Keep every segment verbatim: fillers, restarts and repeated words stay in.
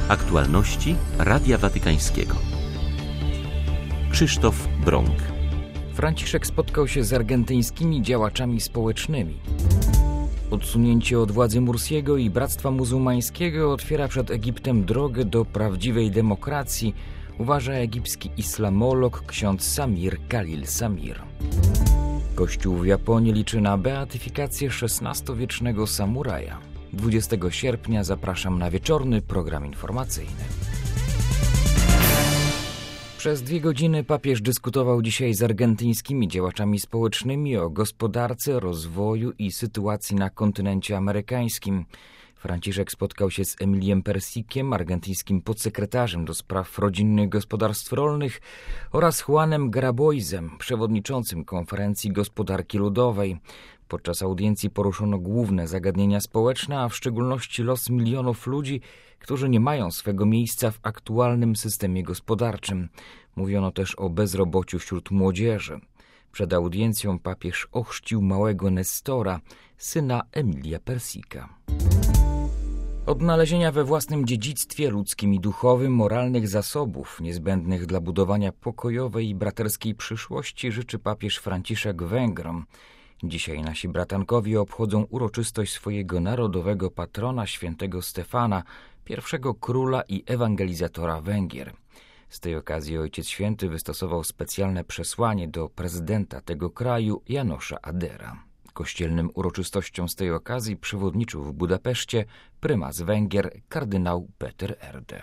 Aktualności Radia Watykańskiego. Krzysztof Brąk. Franciszek spotkał się z argentyńskimi działaczami społecznymi. Odsunięcie od władzy Mursiego i Bractwa Muzułmańskiego otwiera przed Egiptem drogę do prawdziwej demokracji, uważa egipski islamolog ksiądz Samir Khalil Samir. Kościół w Japonii liczy na beatyfikację szesnastowiecznego samuraja. dwudziestego sierpnia zapraszam na wieczorny program informacyjny. Przez dwie godziny papież dyskutował dzisiaj z argentyńskimi działaczami społecznymi o gospodarce, rozwoju i sytuacji na kontynencie amerykańskim. Franciszek spotkał się z Emiliem Persikiem, argentyńskim podsekretarzem do spraw rodzinnych gospodarstw rolnych, oraz Juanem Graboisem, przewodniczącym Konferencji Gospodarki Ludowej. Podczas audiencji poruszono główne zagadnienia społeczne, a w szczególności los milionów ludzi, którzy nie mają swego miejsca w aktualnym systemie gospodarczym. Mówiono też o bezrobociu wśród młodzieży. Przed audiencją papież ochrzcił małego Nestora, syna Emilia Persika. Odnalezienia we własnym dziedzictwie ludzkim i duchowym moralnych zasobów niezbędnych dla budowania pokojowej i braterskiej przyszłości życzy papież Franciszek Węgrom. Dzisiaj nasi bratankowie obchodzą uroczystość swojego narodowego patrona świętego Stefana, pierwszego króla i ewangelizatora Węgier. Z tej okazji Ojciec Święty wystosował specjalne przesłanie do prezydenta tego kraju, Jánosa Adera. Kościelnym uroczystościom z tej okazji przewodniczył w Budapeszcie prymas Węgier kardynał Peter Erde.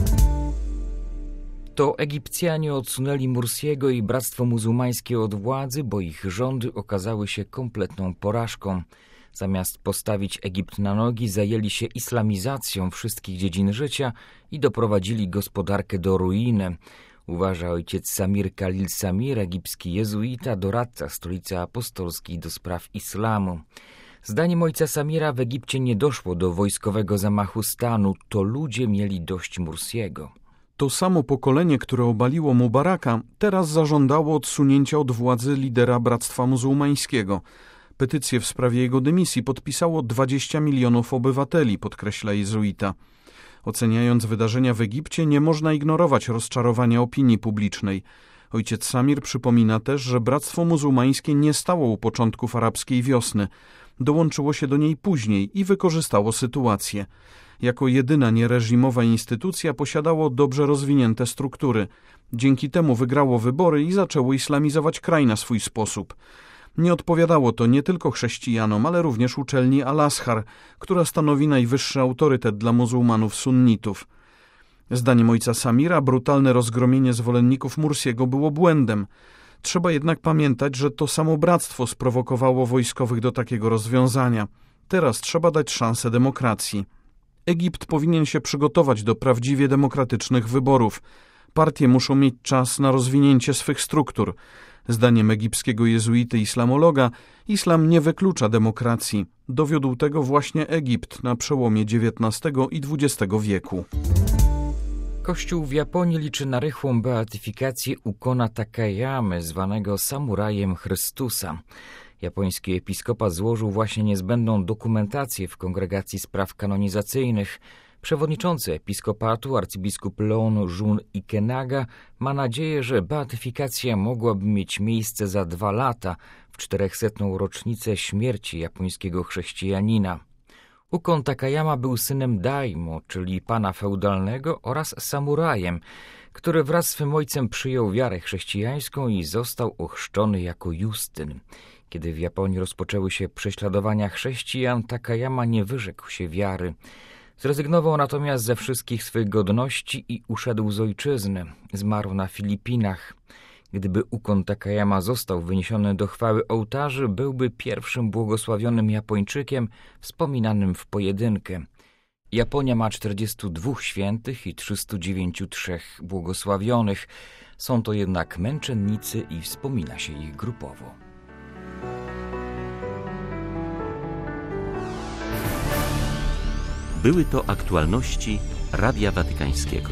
To Egipcjanie odsunęli Mursiego i Bractwo Muzułmańskie od władzy, bo ich rządy okazały się kompletną porażką. Zamiast postawić Egipt na nogi, zajęli się islamizacją wszystkich dziedzin życia i doprowadzili gospodarkę do ruiny, uważa ojciec Samir Khalil Samir, egipski jezuita, doradca Stolicy Apostolskiej do spraw islamu. Zdaniem ojca Samira w Egipcie nie doszło do wojskowego zamachu stanu, to ludzie mieli dość Mursiego. To samo pokolenie, które obaliło Mubaraka, teraz zażądało odsunięcia od władzy lidera Bractwa Muzułmańskiego. Petycję w sprawie jego dymisji podpisało dwadzieścia milionów obywateli, podkreśla jezuita. Oceniając wydarzenia w Egipcie, nie można ignorować rozczarowania opinii publicznej. Ojciec Samir przypomina też, że Bractwo Muzułmańskie nie stało u początków arabskiej wiosny. Dołączyło się do niej później i wykorzystało sytuację. Jako jedyna niereżimowa instytucja posiadało dobrze rozwinięte struktury. Dzięki temu wygrało wybory i zaczęło islamizować kraj na swój sposób. Nie odpowiadało to nie tylko chrześcijanom, ale również uczelni Al-Azhar, która stanowi najwyższy autorytet dla muzułmanów sunnitów. Zdaniem ojca Samira brutalne rozgromienie zwolenników Mursiego było błędem. Trzeba jednak pamiętać, że to samo bractwo sprowokowało wojskowych do takiego rozwiązania. Teraz trzeba dać szansę demokracji. Egipt powinien się przygotować do prawdziwie demokratycznych wyborów. Partie muszą mieć czas na rozwinięcie swych struktur. Zdaniem egipskiego jezuity islamologa, islam nie wyklucza demokracji. Dowiódł tego właśnie Egipt na przełomie dziewiętnastego i dwudziestego wieku. Kościół w Japonii liczy na rychłą beatyfikację Ukona Takayamy, zwanego samurajem Chrystusa. Japoński episkopat złożył właśnie niezbędną dokumentację w Kongregacji Spraw Kanonizacyjnych. Przewodniczący episkopatu, arcybiskup Leon Jun Ikenaga, ma nadzieję, że beatyfikacja mogłaby mieć miejsce za dwa lata, w czterechsetną rocznicę śmierci japońskiego chrześcijanina. Ukon Takayama był synem daimo, czyli pana feudalnego, oraz samurajem, który wraz z swym ojcem przyjął wiarę chrześcijańską i został ochrzczony jako Justyn. Kiedy w Japonii rozpoczęły się prześladowania chrześcijan, Takayama nie wyrzekł się wiary. Zrezygnował natomiast ze wszystkich swych godności i uszedł z ojczyzny. Zmarł na Filipinach. Gdyby Ukon Takayama został wyniesiony do chwały ołtarzy, byłby pierwszym błogosławionym Japończykiem wspominanym w pojedynkę. Japonia ma czterdziestu dwóch świętych i trzystu dziewięciu trzech błogosławionych. Są to jednak męczennicy i wspomina się ich grupowo. Były to aktualności Radia Watykańskiego.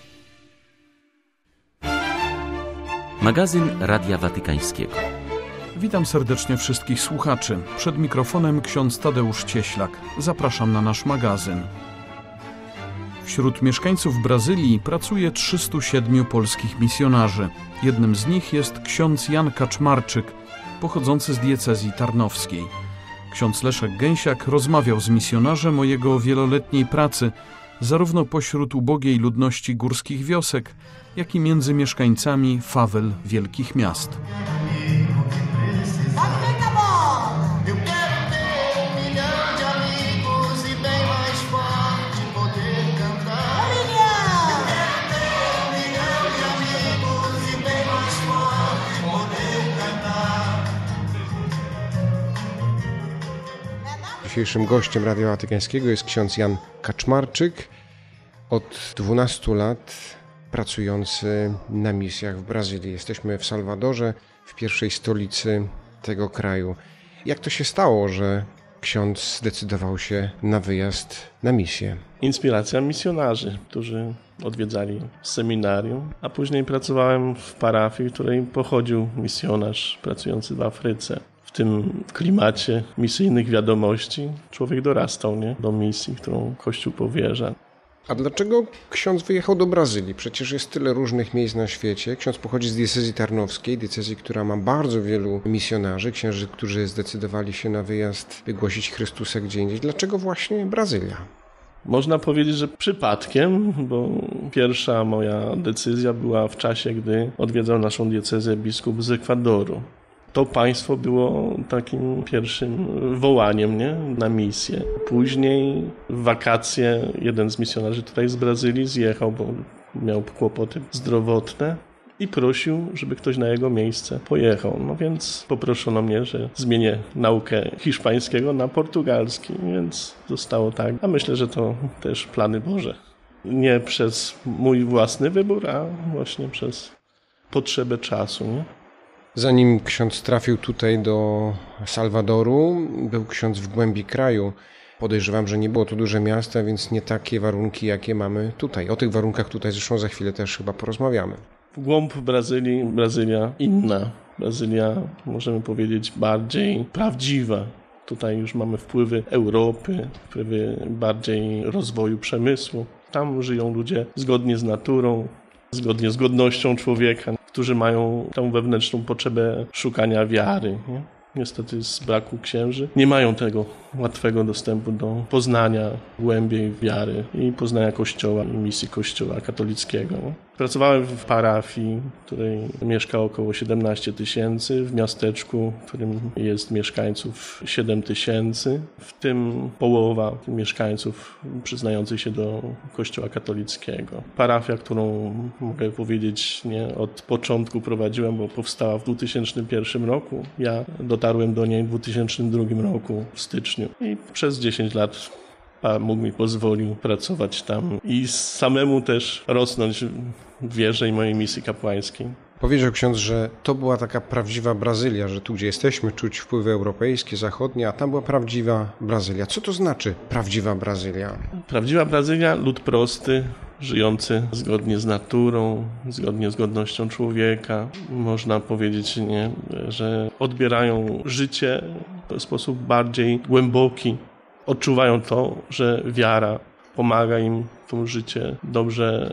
Magazyn Radia Watykańskiego. Witam serdecznie wszystkich słuchaczy. Przed mikrofonem ksiądz Tadeusz Cieślak. Zapraszam na nasz magazyn. Wśród mieszkańców Brazylii pracuje trzystu siedmiu polskich misjonarzy. Jednym z nich jest ksiądz Jan Kaczmarczyk, pochodzący z diecezji tarnowskiej. Ksiądz Leszek Gęsiak rozmawiał z misjonarzem o jego wieloletniej pracy, zarówno pośród ubogiej ludności górskich wiosek, jak i między mieszkańcami fawel wielkich miast. Dzisiejszym gościem Radia Watykańskiego jest ksiądz Jan Kaczmarczyk, od dwunastu lat pracujący na misjach w Brazylii. Jesteśmy w Salwadorze, w pierwszej stolicy tego kraju. Jak to się stało, że ksiądz zdecydował się na wyjazd na misję? Inspiracja misjonarzy, którzy odwiedzali seminarium, a później pracowałem w parafii, w której pochodził misjonarz pracujący w Afryce. W tym klimacie misyjnych wiadomości człowiek dorastał, nie? Do misji, którą Kościół powierza. A dlaczego ksiądz wyjechał do Brazylii? Przecież jest tyle różnych miejsc na świecie. Ksiądz pochodzi z diecezji tarnowskiej, diecezji, która ma bardzo wielu misjonarzy, księży, którzy zdecydowali się na wyjazd, wygłosić Chrystusa gdzie indziej. Dlaczego właśnie Brazylia? Można powiedzieć, że przypadkiem, bo pierwsza moja decyzja była w czasie, gdy odwiedzał naszą diecezję biskup z Ekwadoru. To państwo było takim pierwszym wołaniem, nie? Na misję. Później w wakacje jeden z misjonarzy tutaj z Brazylii zjechał, bo miał kłopoty zdrowotne i prosił, żeby ktoś na jego miejsce pojechał. No więc poproszono mnie, że zmienię naukę hiszpańskiego na portugalski, więc zostało tak. A myślę, że to też plany Boże. Nie przez mój własny wybór, a właśnie przez potrzebę czasu, nie? Zanim ksiądz trafił tutaj do Salwadoru, był ksiądz w głębi kraju. Podejrzewam, że nie było to duże miasto, więc nie takie warunki, jakie mamy tutaj. O tych warunkach tutaj zresztą za chwilę też chyba porozmawiamy. W głąb Brazylii, Brazylia inna. Brazylia, możemy powiedzieć, bardziej prawdziwa. Tutaj już mamy wpływy Europy, wpływy bardziej rozwoju przemysłu. Tam żyją ludzie zgodnie z naturą, zgodnie z godnością człowieka, którzy mają tą wewnętrzną potrzebę szukania wiary. Nie? Niestety z braku księży nie mają tego łatwego dostępu do poznania głębiej wiary i poznania Kościoła i misji Kościoła katolickiego. Pracowałem w parafii, w której mieszka około siedemnaście tysięcy, w miasteczku, w którym jest mieszkańców siedem tysięcy, w tym połowa mieszkańców przyznających się do Kościoła katolickiego. Parafia, którą mogę powiedzieć nie od początku prowadziłem, bo powstała w dwutysięcznym pierwszym roku. Ja dotarłem do niej w dwutysięcznym drugim roku w styczniu i przez dziesięć lat Pan Bóg mi pozwolił pracować tam i samemu też rosnąć w wierze i mojej misji kapłańskiej. Powiedział ksiądz, że to była taka prawdziwa Brazylia, że tu, gdzie jesteśmy, czuć wpływy europejskie, zachodnie, a tam była prawdziwa Brazylia. Co to znaczy prawdziwa Brazylia? Prawdziwa Brazylia, lud prosty, żyjący zgodnie z naturą, zgodnie z godnością człowieka. Można powiedzieć, nie, że odbierają życie w sposób bardziej głęboki. Odczuwają to, że wiara pomaga im to życie dobrze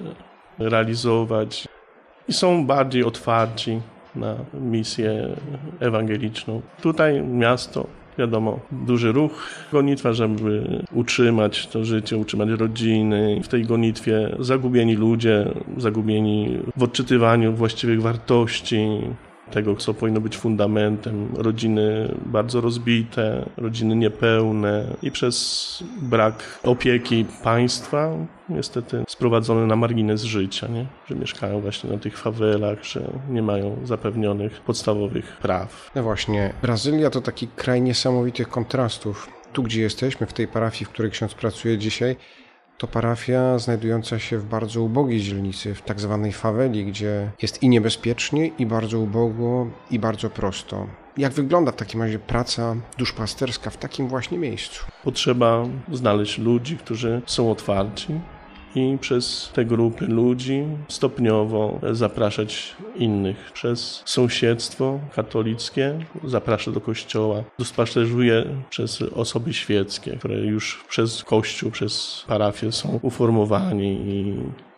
realizować i są bardziej otwarci na misję ewangeliczną. Tutaj miasto, wiadomo, duży ruch, gonitwa, żeby utrzymać to życie, utrzymać rodziny. W tej gonitwie zagubieni ludzie, zagubieni w odczytywaniu właściwych wartości, tego, co powinno być fundamentem. Rodziny bardzo rozbite, rodziny niepełne i przez brak opieki państwa niestety sprowadzone na margines życia, nie? Że mieszkają właśnie na tych fawelach, że nie mają zapewnionych podstawowych praw. No właśnie, Brazylia to taki kraj niesamowitych kontrastów. Tu, gdzie jesteśmy, w tej parafii, w której ksiądz pracuje dzisiaj, to parafia znajdująca się w bardzo ubogiej dzielnicy, w tak zwanej faweli, gdzie jest i niebezpiecznie, i bardzo ubogo, i bardzo prosto. Jak wygląda w takim razie praca duszpasterska w takim właśnie miejscu? Potrzeba znaleźć ludzi, którzy są otwarci i przez te grupy ludzi stopniowo zapraszać innych. Przez sąsiedztwo katolickie zaprasza do kościoła, dospacerzuje przez osoby świeckie, które już przez kościół, przez parafię są uformowani i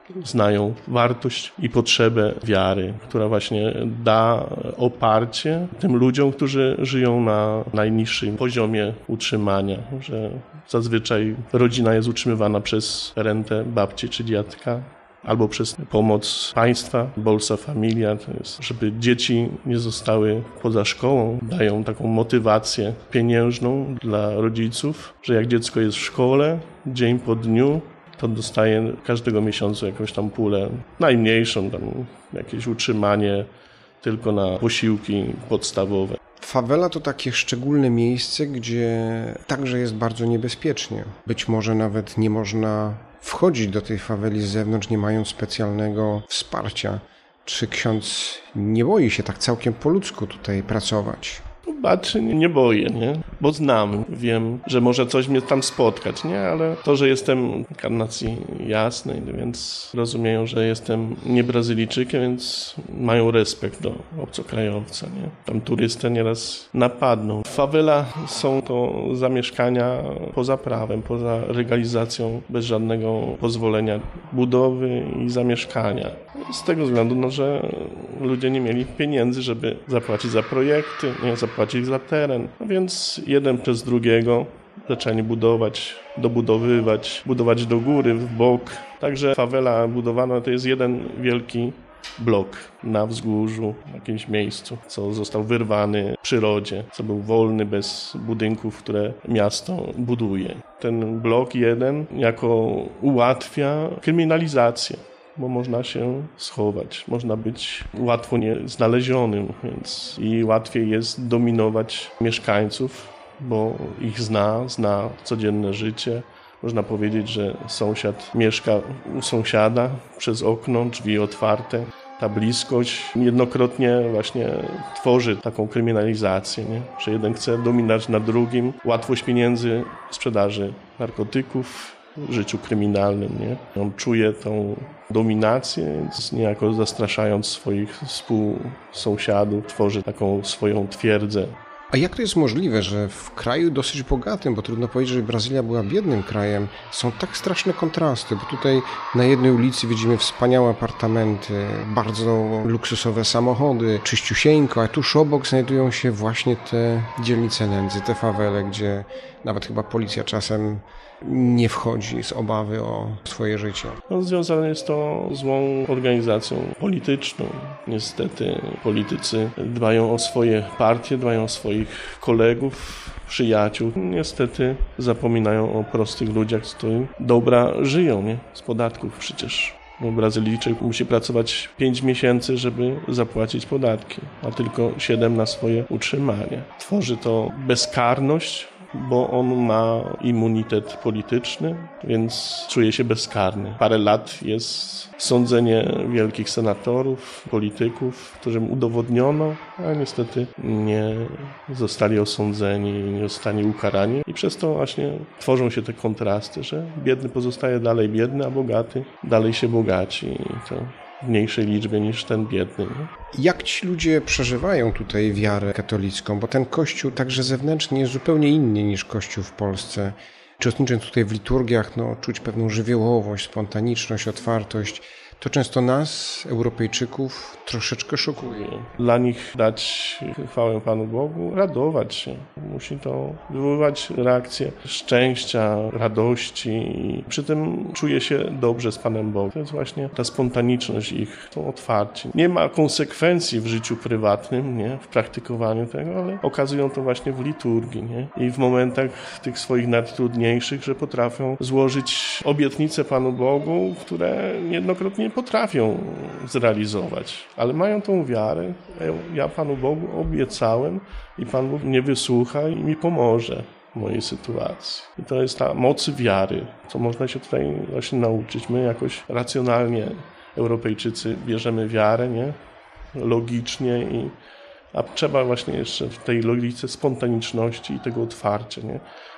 znają wartość i potrzebę wiary, która właśnie da oparcie tym ludziom, którzy żyją na najniższym poziomie utrzymania, że zazwyczaj rodzina jest utrzymywana przez rentę babci czy dziadka, albo przez pomoc państwa, Bolsa Familia, to jest, żeby dzieci nie zostały poza szkołą. Dają taką motywację pieniężną dla rodziców, że jak dziecko jest w szkole, dzień po dniu, to dostaje każdego miesiąca jakąś tam pulę, najmniejszą, tam jakieś utrzymanie tylko na posiłki podstawowe. Fawela to takie szczególne miejsce, gdzie także jest bardzo niebezpiecznie. Być może nawet nie można wchodzić do tej faweli z zewnątrz, nie mając specjalnego wsparcia. Czy ksiądz nie boi się tak całkiem po ludzku tutaj pracować? Baczy nie boję, nie? Bo znam, wiem, że może coś mnie tam spotkać, nie? Ale to, że jestem karnacji jasnej, więc rozumieją, że jestem nie Brazylijczykiem, więc mają respekt do obcokrajowca, nie? Tam turystę nieraz napadną. Fawela są to zamieszkania poza prawem, poza legalizacją, bez żadnego pozwolenia budowy i zamieszkania. Z tego względu, no, że ludzie nie mieli pieniędzy, żeby zapłacić za projekty, nie zapłacić za teren. No więc jeden przez drugiego zaczęli budować, dobudowywać, budować do góry, w bok. Także fawela budowana to jest jeden wielki blok na wzgórzu, w jakimś miejscu, co został wyrwany w przyrodzie, co był wolny, bez budynków, które miasto buduje. Ten blok jeden jako ułatwia kryminalizację, bo można się schować, można być łatwo nieznalezionym, więc i łatwiej jest dominować mieszkańców, bo ich zna, zna codzienne życie. Można powiedzieć, że sąsiad mieszka u sąsiada przez okno, drzwi otwarte. Ta bliskość niejednokrotnie właśnie tworzy taką kryminalizację, nie? Że jeden chce dominować nad drugim, łatwość pieniędzy w sprzedaży narkotyków, w życiu kryminalnym, nie? On czuje tą dominację, więc niejako zastraszając swoich współsąsiadów, tworzy taką swoją twierdzę. A jak to jest możliwe, że w kraju dosyć bogatym, bo trudno powiedzieć, że Brazylia była biednym krajem, są tak straszne kontrasty, bo tutaj na jednej ulicy widzimy wspaniałe apartamenty, bardzo luksusowe samochody, czyściusieńko, a tuż obok znajdują się właśnie te dzielnice nędzy, te fawele, gdzie nawet chyba policja czasem nie wchodzi z obawy o swoje życie. No, związane jest to złą organizacją polityczną. Niestety politycy dbają o swoje partie, dbają o swoich kolegów, przyjaciół. Niestety zapominają o prostych ludziach, z którymi dobra żyją, nie? Z podatków przecież. Bo Brazylijczyk musi pracować pięć miesięcy, żeby zapłacić podatki, a tylko siedem na swoje utrzymanie. Tworzy to bezkarność, bo on ma immunitet polityczny, więc czuje się bezkarny. Parę lat jest sądzenie wielkich senatorów, polityków, którym udowodniono, a niestety nie zostali osądzeni, nie zostali ukarani. I przez to właśnie tworzą się te kontrasty, że biedny pozostaje dalej biedny, a bogaty dalej się bogaci. I to w mniejszej liczbie niż ten biedny. Nie? Jak ci ludzie przeżywają tutaj wiarę katolicką? Bo ten kościół także zewnętrznie jest zupełnie inny niż kościół w Polsce. Czy uczestnicząc tutaj w liturgiach, no, czuć pewną żywiołowość, spontaniczność, otwartość. To często nas, Europejczyków, troszeczkę szokuje. Dla nich dać chwałę Panu Bogu, radować się. Musi to wywoływać reakcję szczęścia, radości i przy tym czuje się dobrze z Panem Bogiem. To jest właśnie ta spontaniczność ich, to otwarcie. Nie ma konsekwencji w życiu prywatnym, nie, w praktykowaniu tego, ale okazują to właśnie w liturgii, nie? I w momentach tych swoich najtrudniejszych, że potrafią złożyć obietnice Panu Bogu, które niejednokrotnie potrafią zrealizować, ale mają tą wiarę. Ja Panu Bogu obiecałem i Pan Bóg mnie wysłucha i mi pomoże w mojej sytuacji. I to jest ta moc wiary, co można się tutaj właśnie nauczyć. My jakoś racjonalnie, Europejczycy, bierzemy wiarę, nie? Logicznie, i, a trzeba właśnie jeszcze w tej logice spontaniczności i tego otwarcia, nie?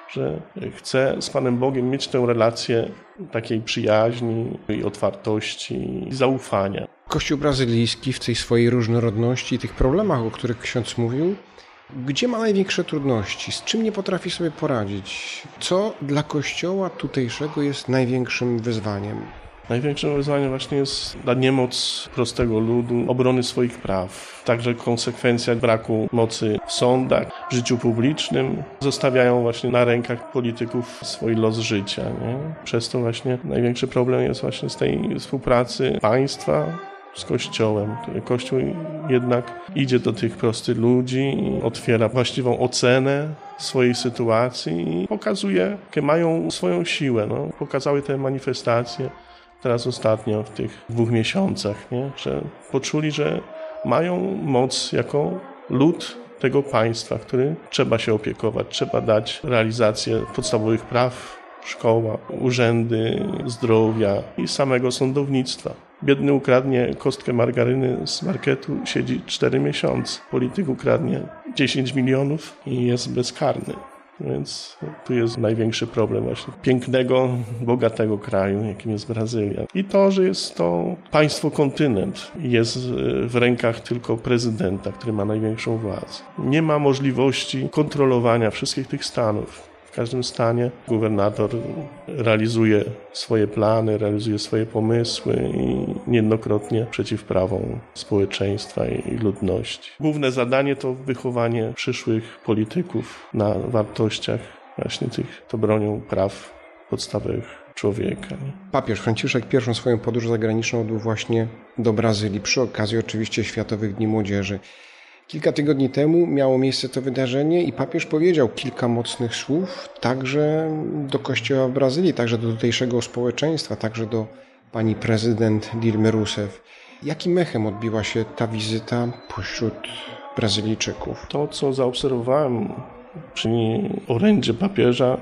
że chce z Panem Bogiem mieć tę relację takiej przyjaźni i otwartości i zaufania. Kościół brazylijski w tej swojej różnorodności i tych problemach, o których ksiądz mówił, gdzie ma największe trudności? Z czym nie potrafi sobie poradzić? Co dla Kościoła tutejszego jest największym wyzwaniem? Największym wyzwaniem właśnie jest ta niemoc prostego ludu, obrony swoich praw. Także konsekwencja braku mocy w sądach, w życiu publicznym zostawiają właśnie na rękach polityków swój los życia. Nie? Przez to właśnie największy problem jest właśnie z tej współpracy państwa z Kościołem. Kościół jednak idzie do tych prostych ludzi, otwiera właściwą ocenę swojej sytuacji i pokazuje, jakie mają swoją siłę. No. Pokazały te manifestacje teraz ostatnio w tych dwóch miesiącach, nie? Że poczuli, że mają moc jako lud tego państwa, który trzeba się opiekować, trzeba dać realizację podstawowych praw, szkoła, urzędy zdrowia i samego sądownictwa. Biedny ukradnie kostkę margaryny z marketu, siedzi cztery miesiące. Polityk ukradnie dziesięć milionów i jest bezkarny. Więc tu jest największy problem właśnie pięknego, bogatego kraju, jakim jest Brazylia. I to, że jest to państwo kontynent i jest w rękach tylko prezydenta, który ma największą władzę. Nie ma możliwości kontrolowania wszystkich tych stanów. W każdym stanie gubernator realizuje swoje plany, realizuje swoje pomysły i niejednokrotnie przeciw prawom społeczeństwa i ludności. Główne zadanie to wychowanie przyszłych polityków na wartościach właśnie tych, to bronią praw podstawowych człowieka. Papież Franciszek pierwszą swoją podróż zagraniczną odbył właśnie do Brazylii, przy okazji oczywiście Światowych Dni Młodzieży. Kilka tygodni temu miało miejsce to wydarzenie i papież powiedział kilka mocnych słów także do Kościoła w Brazylii, także do tutejszego społeczeństwa, także do pani prezydent Dilmy Rousseff. Jakim echem odbiła się ta wizyta pośród Brazylijczyków? To, co zaobserwowałem przy orędzie papieża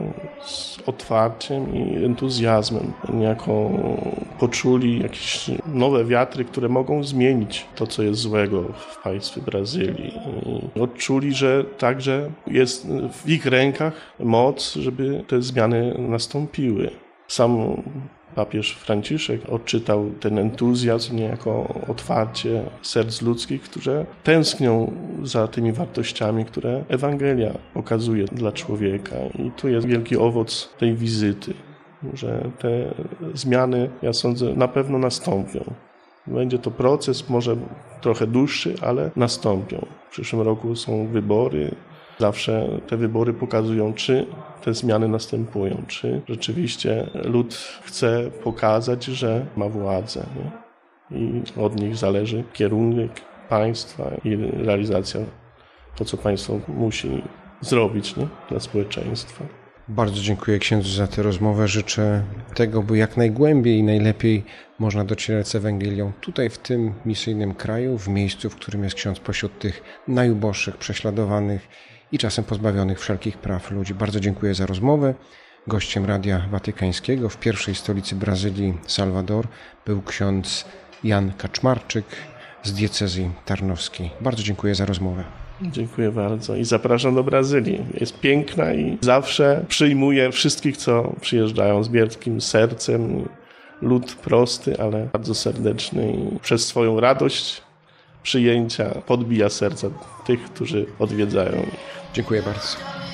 z otwarciem i entuzjazmem. Niejako poczuli jakieś nowe wiatry, które mogą zmienić to, co jest złego w państwie Brazylii. I odczuli, że także jest w ich rękach moc, żeby te zmiany nastąpiły. Sam papież Franciszek odczytał ten entuzjazm, niejako otwarcie serc ludzkich, które tęsknią za tymi wartościami, które Ewangelia pokazuje dla człowieka. I tu jest wielki owoc tej wizyty, że te zmiany, ja sądzę, na pewno nastąpią. Będzie to proces, może trochę dłuższy, ale nastąpią. W przyszłym roku są wybory. Zawsze te wybory pokazują, czy te zmiany następują, czy rzeczywiście lud chce pokazać, że ma władzę. Nie? I od nich zależy kierunek państwa i realizacja to, co państwo musi zrobić, nie? Dla społeczeństwa. Bardzo dziękuję księdzu za tę rozmowę. Życzę tego, by jak najgłębiej i najlepiej można docierać z Ewangelią tutaj, w tym misyjnym kraju, w miejscu, w którym jest ksiądz pośród tych najuboższych, prześladowanych i czasem pozbawionych wszelkich praw ludzi. Bardzo dziękuję za rozmowę. Gościem Radia Watykańskiego w pierwszej stolicy Brazylii, Salwador, był ksiądz Jan Kaczmarczyk z diecezji tarnowskiej. Bardzo dziękuję za rozmowę. Dziękuję bardzo i zapraszam do Brazylii. Jest piękna i zawsze przyjmuje wszystkich, co przyjeżdżają z wielkim sercem. Lud prosty, ale bardzo serdeczny i przez swoją radość przyjęcia podbija serca tych, którzy odwiedzają ich. Dziękuję bardzo.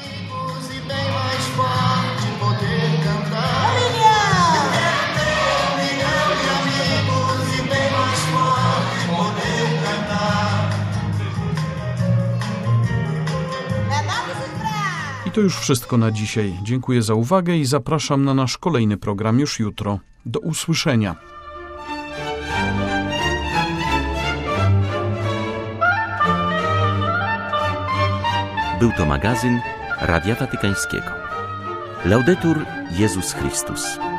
I to już wszystko na dzisiaj. Dziękuję za uwagę i zapraszam na nasz kolejny program już jutro. Do usłyszenia. Był to magazyn Radia Watykańskiego. Laudetur Jezus Chrystus.